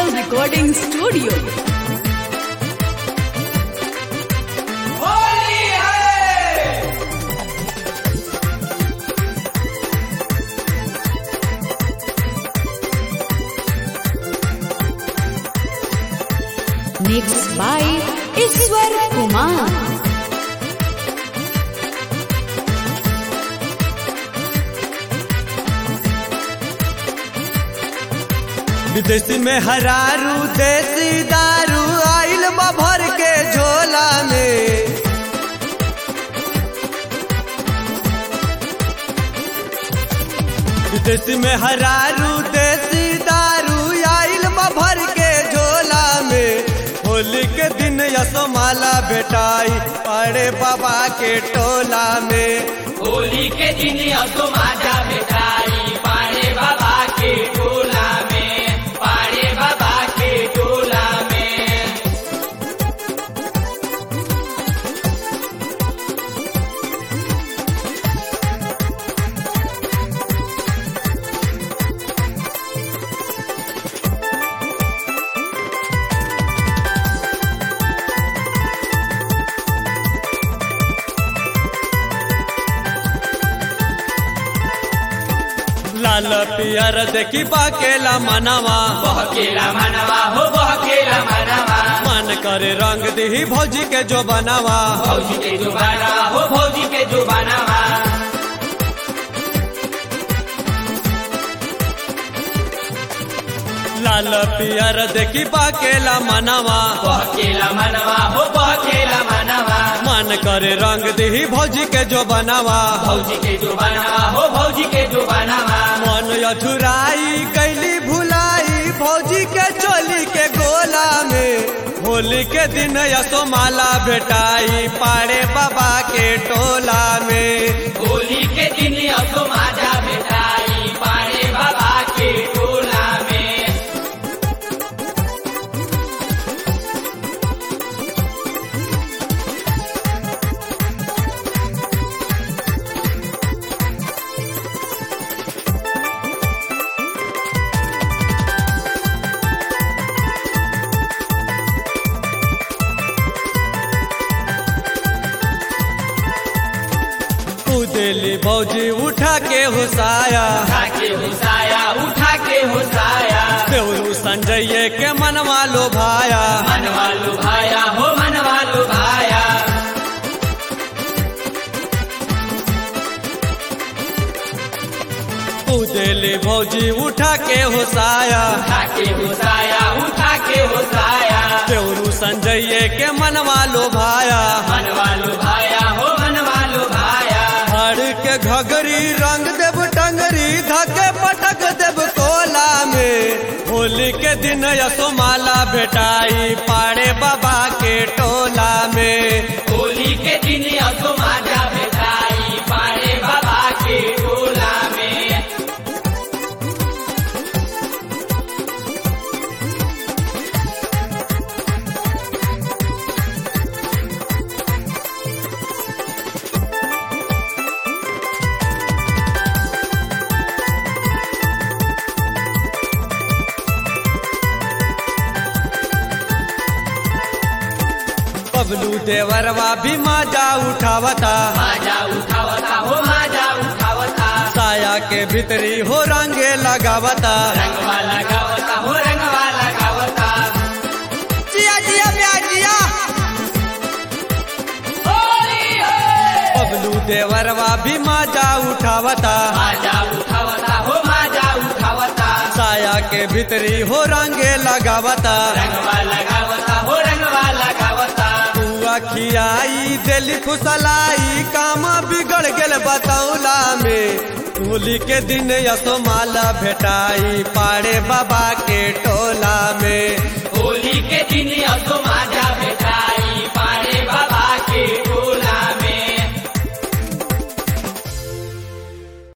Digital Recording Studio. Mixed by Iswar Kumar. विदेशी में हरारू देसी दारू आइल बा भर के झोला में। विदेशी में हरारू देसी दारू आइल बा भर के झोला में। होली के दिन यसोमाला भेटाई पड़े बाबा के टोला में। होली के दिन यसोमाला भेटाई पड़े बाबा के टोला में। लाल पियर देखी बहकेला मनवा, बहकेला मनवा हो बहकेला मनवा। मन करे रंग दी भौजी के जो बनावा, भौजी के जो बनावा हो भौजी के जो बनावा। लाल पियर देखी बहकेला मनवा, बहकेला मनवा हो बहकेला मनवा। मन करे रंग दी भौजी के जो बनावा, भौजी के जो बनावा हो भौजी के जो बनावा। मन अधुराई कैली भुलाई भौजी के चोली के गोला में। होली के दिन यसोमाला भेटाई पाड़े बाबा के टोला में। होली के दिन यसोमाला भेटाई पाड़े बाबा के टोला में। दिली भौजी उठा के हुसाया, उठा के हुसाया उठा के हुसाया। देवरू संजय के मनवा लो भाया, मनवा लो भाया हो मनवा लो भाया। दिली भौजी उठा के हुसाया, उठा के हुसाया उठा के हुसाया। देवरू संजय के मनवा लो भाया, मनवा लो भाया हो मनवा लो भाया। हर के घगरी रंग देव टंगरी धके पटक देव कोला में। होली के दिन यसोमाला भेटाई पाड़े बाबा के टोला में। होली के दिन यसोमाला भेटाई पाड़े बाबा के टोला में। बबलू देवरवा भी माजा उठावता, माजा उठावता हो माजा उठावता। साया के भीतरी हो रंगे लगावता, रंगवा लगावता हो रंगवा लगावता। जिया जिया ब्याजिया होली है। बबलू देवरवा भी माजा उठावता, माजा उठावता हो माजा उठावता। साया के भीतरी हो रंगे लगावता, रंगवा लगावता हो रंगवा लगावता। खियाई दिली खुशलाई काम बिगड़ गेल बतौला में। होली के दिन यसोमाला भेटाई पाड़े बाबा के टोला में।